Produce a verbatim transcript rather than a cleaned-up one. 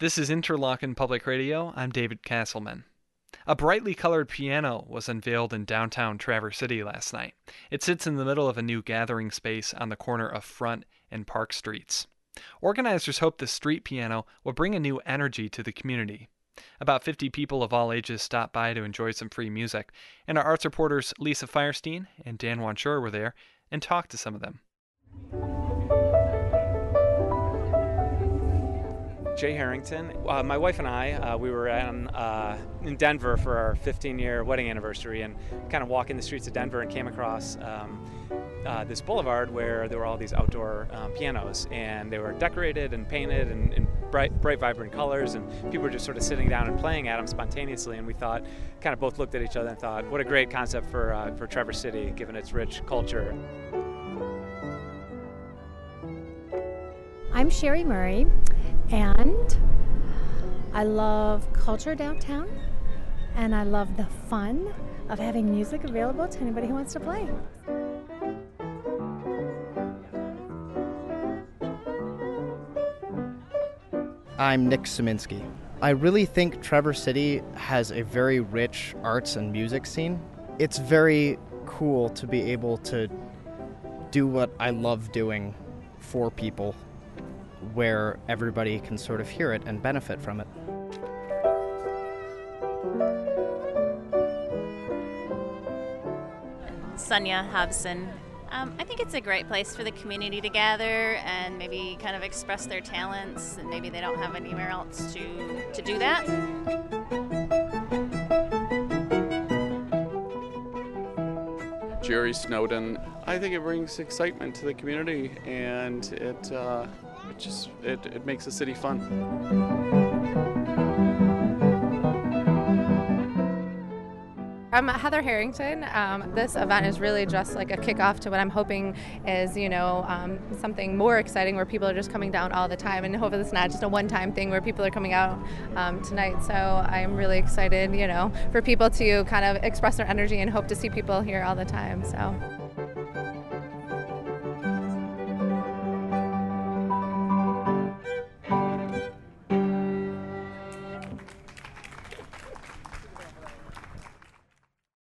This is Interlochen Public Radio. I'm David Castleman. A brightly colored piano was unveiled in downtown Traverse City last night. It sits in the middle of a new gathering space on the corner of Front and Park Streets. Organizers hope the street piano will bring a new energy to the community. About fifty people of all ages stopped by to enjoy some free music, and our arts reporters Lisa Firestein and Dan Wanchur were there and talked to some of them. Jay Harrington. Uh, my wife and I, uh, we were in, uh, in Denver for our fifteen-year wedding anniversary, and kind of walking the streets of Denver and came across um, uh, this boulevard where there were all these outdoor um, pianos, and they were decorated and painted in, in bright, bright, vibrant colors, and people were just sort of sitting down and playing at them spontaneously. And we thought, kind of both looked at each other and thought, what a great concept for uh, for Traverse City, given its rich culture. I'm Sherry Murray, and I love culture downtown, and I love the fun of having music available to anybody who wants to play. I'm Nick Szyminski. I really think Traverse City has a very rich arts and music scene. It's very cool to be able to do what I love doing for people, where everybody can sort of hear it and benefit from it. Sonia Hobson. Um, I think it's a great place for the community to gather and maybe kind of express their talents, and maybe they don't have anywhere else to, to do that. Jerry Snowden. I think it brings excitement to the community, and it uh, it just it, it makes the city fun. I'm Heather Harrington. Um, this event is really just like a kickoff to what I'm hoping is, you know, um, something more exciting where people are just coming down all the time, and hopefully it's not just a one-time thing where people are coming out um, tonight. So I'm really excited, you know, for people to kind of express their energy and hope to see people here all the time. So.